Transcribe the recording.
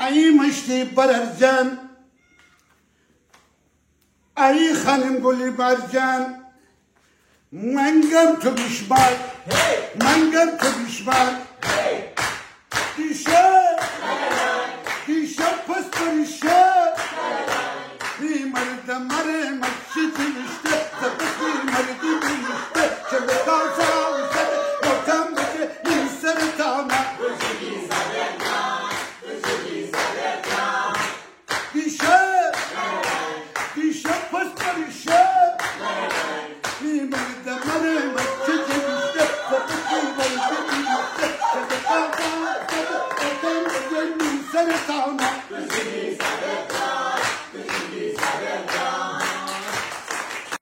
ای مشتی بررجان ای خانم گلی برجان منگم تو بیشبال منگم تو بیشبال